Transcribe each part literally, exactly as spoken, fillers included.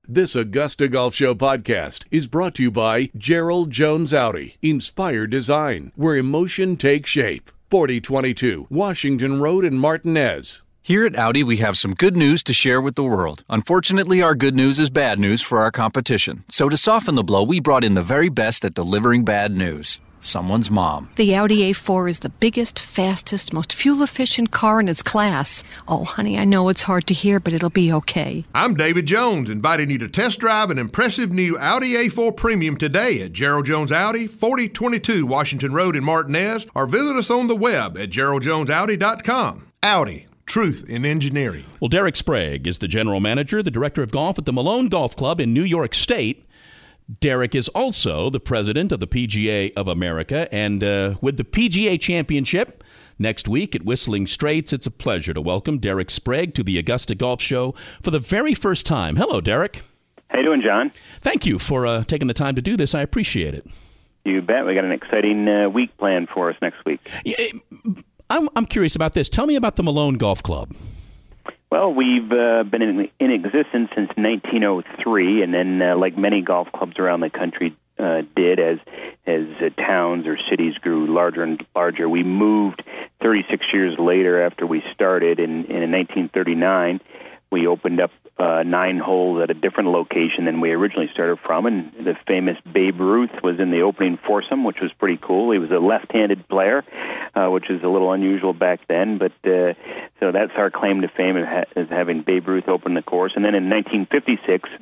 This Augusta Golf Show podcast is brought to you by Gerald Jones Audi. Inspire design, where emotion takes shape. forty twenty-two Washington Road in Martinez. Here at Audi, we have some good news to share with the world. Unfortunately, our good news is bad news for our competition. So to soften the blow, we brought in the very best at delivering bad news. Someone's mom. The Audi A four is the biggest, fastest, most fuel-efficient car in its class. Oh, honey, I know it's hard to hear, but it'll be okay. I'm David Jones, inviting you to test drive an impressive new Audi A four Premium today at Gerald Jones Audi, forty twenty-two Washington Road in Martinez, or visit us on the web at gerald jones audi dot com. Audi. Truth in engineering. Well, Derek Sprague is the general manager, the director of golf at the Malone Golf Club in New York State. Derek is also the president of the P G A of America, and uh, with the P G A Championship next week at Whistling Straits, it's a pleasure to welcome Derek Sprague to the Augusta Golf Show for the very first time. Hello, Derek. How you doing, John? Thank you for uh, taking the time to do this. I appreciate it. You bet. We got an exciting uh, week planned for us next week. Yeah, I'm, I'm curious about this. Tell me about the Malone Golf Club. Well, we've uh, been in, in existence since nineteen oh three, and then, uh, like many golf clubs around the country uh, did, as as uh, towns or cities grew larger and larger, we moved thirty-six years later after we started. In, in nineteen thirty-nine, we opened up uh, nine holes at a different location than we originally started from, and the famous Babe Ruth was in the opening foursome, which was pretty cool. He was a left-handed player, uh, which is a little unusual back then, but uh, so that's our claim to fame, is having Babe Ruth open the course. And then in nineteen fifty-six,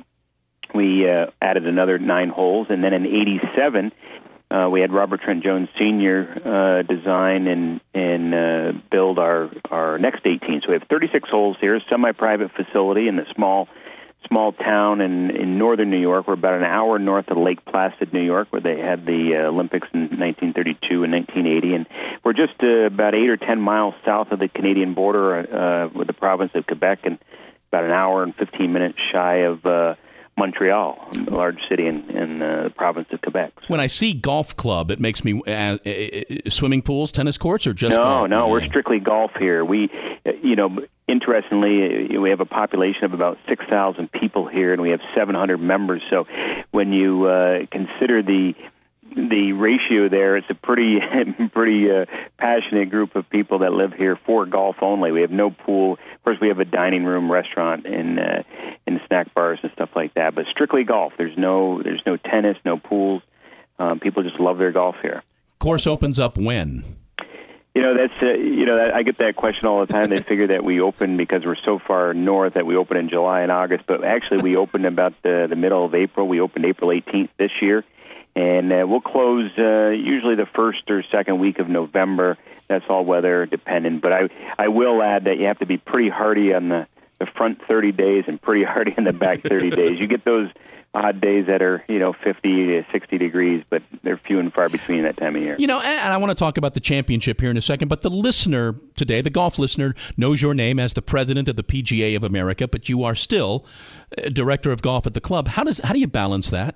we uh, added another nine holes, and then in eighty-seven, Uh, we had Robert Trent Jones Senior uh, design and and uh, build our, our next eighteen. So we have thirty-six holes here, a semi-private facility in a small small town in, in northern New York. We're about an hour north of Lake Placid, New York, where they had the uh, Olympics in nineteen thirty-two and nineteen eighty. And we're just uh, about eight or ten miles south of the Canadian border uh, with the province of Quebec, and about an hour and fifteen minutes shy of Uh, Montreal, a large city in, in uh, the province of Quebec. When I see golf club, it makes me uh, uh, swimming pools, tennis courts, or just no, golf? no. We're strictly golf here. We, uh, you know, interestingly, we have a population of about six thousand people here, and we have seven hundred members. So, when you uh, consider the the ratio there, it's a pretty pretty uh, passionate group of people that live here for golf only. We have no pool. Of course, we have a dining room, restaurant, and uh, and snack bars and stuff like that. But strictly golf. There's no there's no tennis, no pools. Um, people just love their golf here. Course opens up when? You know, that's uh, you know I get that question all the time. They figure that we open because we're so far north that we open in July and August. But actually, we opened about the, the middle of April. We opened April eighteenth this year. And uh, we'll close uh, usually the first or second week of November. That's all weather dependent. But I I will add that you have to be pretty hardy on the, the front thirty days and pretty hardy on the back thirty days. You get those odd days that are, you know, fifty to sixty degrees, but they're few and far between that time of year. You know, and I want to talk about the championship here in a second, but the listener today, the golf listener, knows your name as the president of the P G A of America, but you are still director of golf at the club. How does how do you balance that?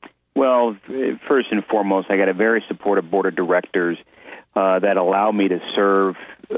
Well, first and foremost, I got a very supportive board of directors uh, that allow me to serve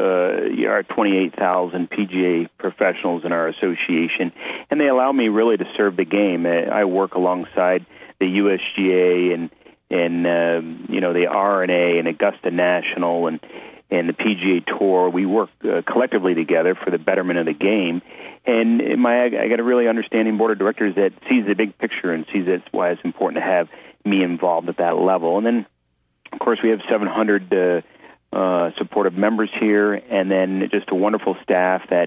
uh, our twenty-eight thousand P G A professionals in our association, and they allow me really to serve the game. I work alongside the U S G A and and uh, you know the R N A and Augusta National and and the P G A Tour. We work uh, collectively together for the betterment of the game. And my, I got a really understanding board of directors that sees the big picture and sees that's why it's important to have me involved at that level. And then, of course, we have seven hundred uh, uh, supportive members here, and then just a wonderful staff that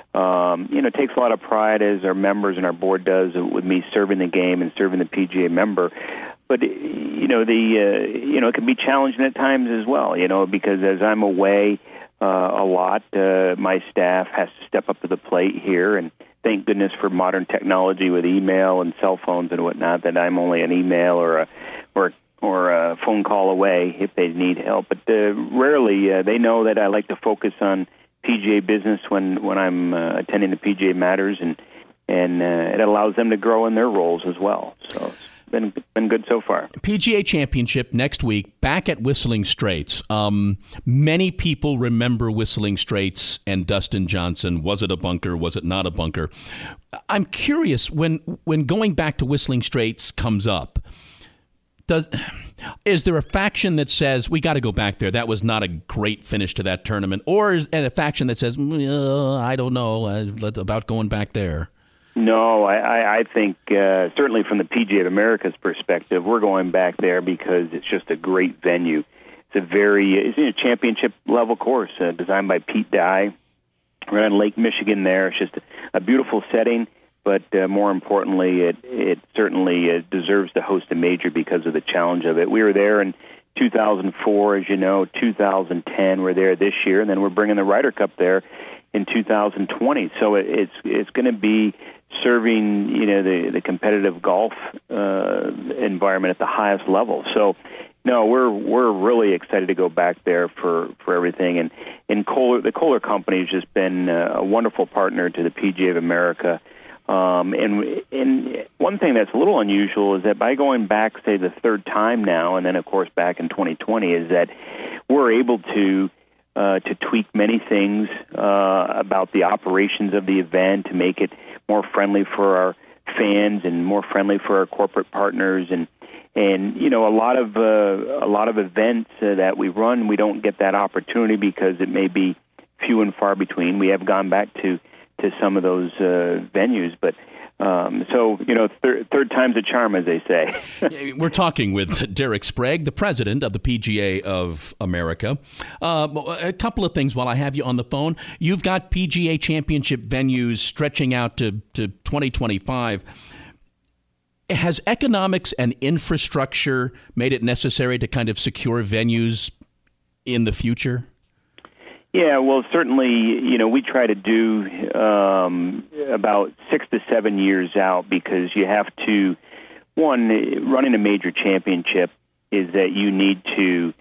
um, you know takes a lot of pride, as our members and our board does, with me serving the game and serving the P G A member. But you know the uh, you know it can be challenging at times as well. You know because as I'm away uh, a lot, uh, my staff has to step up to the plate here, and thank goodness for modern technology with email and cell phones and whatnot. That I'm only an email or a or or a phone call away if they need help. But uh, rarely uh, they know that I like to focus on P G A business when when I'm uh, attending the P G A Matters, and and uh, it allows them to grow in their roles as well. So. been been good so far. P G A Championship next week, back at Whistling Straits. Um, many people remember Whistling Straits and Dustin Johnson. Was it a bunker? Was it not a bunker? I'm curious, when when going back to Whistling Straits comes up, does is there a faction that says we got to go back there? That was not a great finish to that tournament, or is and a faction that says uh, I don't know uh, about going back there? No, I, I think uh, certainly from the P G A of America's perspective, we're going back there because it's just a great venue. It's a very it's a championship level course uh, designed by Pete Dye, right on Lake Michigan. There, it's just a, a beautiful setting. But uh, more importantly, it it certainly uh, deserves to host a major because of the challenge of it. We were there in two thousand four, as you know, two thousand ten. We're there this year, and then we're bringing the Ryder Cup there in two thousand twenty. So it, it's it's going to be serving, you know, the the competitive golf uh, environment at the highest level. So, no, we're we're really excited to go back there for, for everything. And and Kohler, the Kohler Company has just been a wonderful partner to the P G A of America. Um, and and one thing that's a little unusual is that by going back, say, the third time now, and then of course back in twenty twenty, is that we're able to uh, to tweak many things uh, about the operations of the event to make it more friendly for our fans and more friendly for our corporate partners. And and you know, a lot of uh, a lot of events uh, that we run, we don't get that opportunity because it may be few and far between. We have gone back to. to some of those uh, venues. But um, so, you know, thir- third time's a charm, as they say. We're talking with Derek Sprague, the president of the P G A of America. Uh, a couple of things while I have you on the phone. You've got P G A Championship venues stretching out to, to twenty twenty-five. Has economics and infrastructure made it necessary to kind of secure venues in the future? Yeah, well, certainly, you know, we try to do um, about six to seven years out because you have to, one, running a major championship is that you need to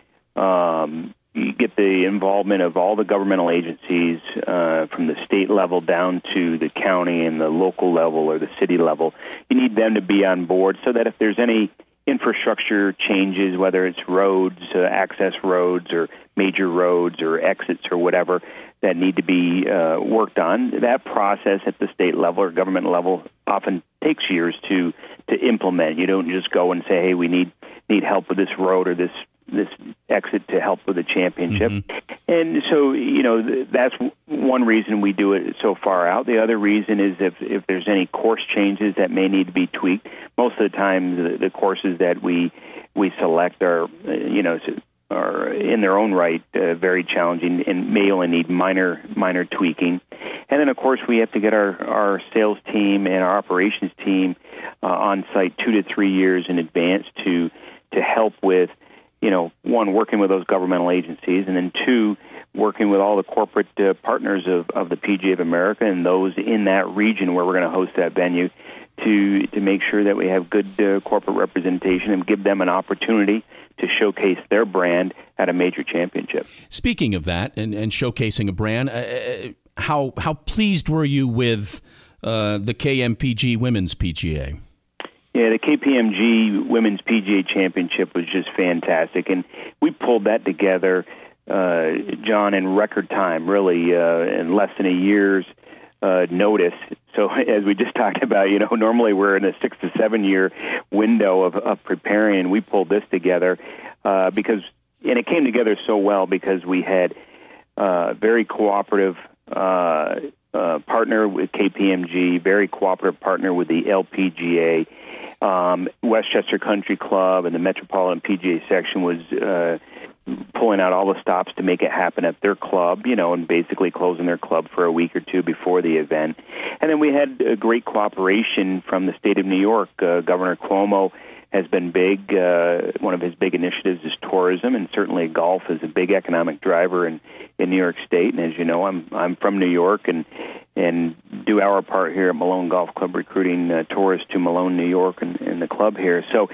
um, you get the involvement of all the governmental agencies uh, from the state level down to the county and the local level or the city level. You need them to be on board so that if there's any infrastructure changes, whether it's roads, uh, access roads, or major roads, or exits, or whatever, that need to be uh, worked on. That process at the state level or government level often takes years to to implement. You don't just go and say, "Hey, we need need help with this road or this this exit to help with the championship." Mm-hmm. And so, you know, that's one reason we do it so far out. The other reason is if, if there's any course changes that may need to be tweaked. Most of the time, the, the courses that we we select are, you know, are in their own right uh, very challenging and may only need minor minor tweaking. And then, of course, we have to get our, our sales team and our operations team uh, on site two to three years in advance to to help with, you know, one, working with those governmental agencies, and then two, working with all the corporate uh, partners of, of the P G A of America and those in that region where we're going to host that venue to to make sure that we have good uh, corporate representation and give them an opportunity to showcase their brand at a major championship. Speaking of that and, and showcasing a brand, uh, how how pleased were you with uh, the K M P G Women's P G A? Yeah, the K P M G Women's P G A Championship was just fantastic, and we pulled that together, uh, John, in record time, really, uh, in less than a year's uh, notice. So as we just talked about, you know, normally we're in a six to seven year window of, of preparing, and we pulled this together uh, because, and it came together so well because we had uh, very cooperative uh, uh, partner with K P M G, very cooperative partner with the L P G A. Um, Westchester Country Club and the Metropolitan P G A section was uh, pulling out all the stops to make it happen at their club, you know, and basically closing their club for a week or two before the event. And then we had a great cooperation from the state of New York. Uh, Governor Cuomo has been big. Uh, one of his big initiatives is tourism, and certainly golf is a big economic driver in, in New York State. And as you know, I'm I'm from New York and and do our part here at Malone Golf Club, recruiting uh, tourists to Malone, New York, and, and the club here. So,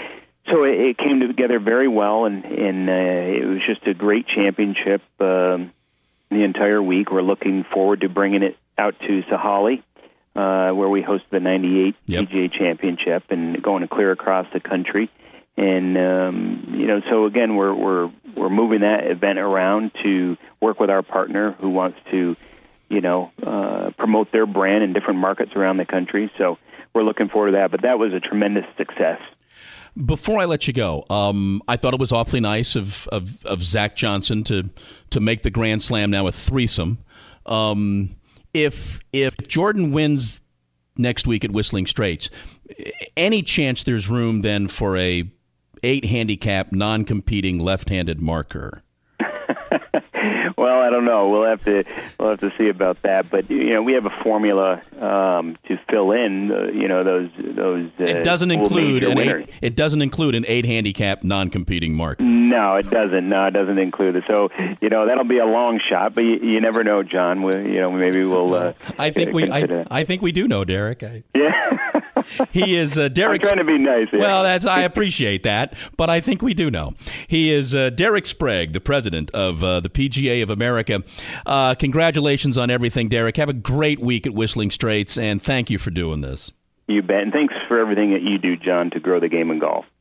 so it, it came together very well, and and uh, it was just a great championship um, the entire week. We're looking forward to bringing it out to Sahalee uh, where we hosted the ninety-eight Yep. P G A Championship, and going to clear across the country. And um, you know, so again, we're we're we're moving that event around to work with our partner who wants to, you know, uh, promote their brand in different markets around the country. So we're looking forward to that. But that was a tremendous success. Before I let you go, um, I thought it was awfully nice of, of, of Zach Johnson to to make the Grand Slam now a threesome. Um, if if Jordan wins next week at Whistling Straits, any chance there's room then for a eight handicap non-competing left-handed marker? Well, I don't know. We'll have to we'll have to see about that. But you know, we have a formula um, to fill in. Uh, you know, those those. Uh, It doesn't include an winners. eight, it doesn't include an eight handicap non-competing marker. No, it doesn't. No, it doesn't include it. So you know, that'll be a long shot. But you, you never know, John. We, you know, maybe we'll. Uh, I think we consider. I, I think we do know, Derek. I, Yeah. He is uh, Derek. I'm trying to be nice. Yeah. Well, that's I appreciate that, but I think we do know. He is uh, Derek Sprague, the president of uh, the P G A of America. Uh, congratulations on everything, Derek. Have a great week at Whistling Straits, and thank you for doing this. You bet. And thanks for everything that you do, John, to grow the game of golf.